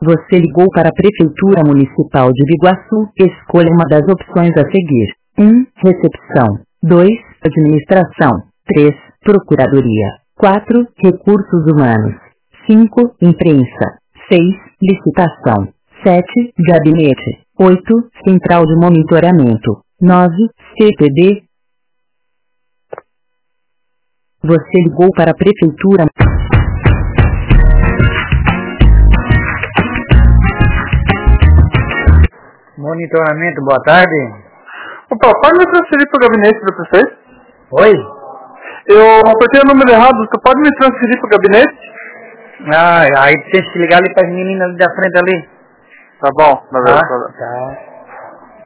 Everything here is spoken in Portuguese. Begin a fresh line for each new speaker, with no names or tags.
Você ligou para a Prefeitura Municipal de Biguaçu. Escolha uma das opções a seguir. 1. Recepção. 2. Administração. 3. Procuradoria. 4. Recursos humanos. 5. Imprensa. 6. Licitação. 7. Gabinete. 8. Central de monitoramento. 9. CPD. Você ligou para a Prefeitura.
Monitoramento, boa tarde.
Opa, pode me transferir para o gabinete do prefeito?
Oi?
Eu apertei o número errado, você pode me transferir para o gabinete?
Aí tem que ligar ali para as meninas ali da frente ali.
Tá bom,
Tá.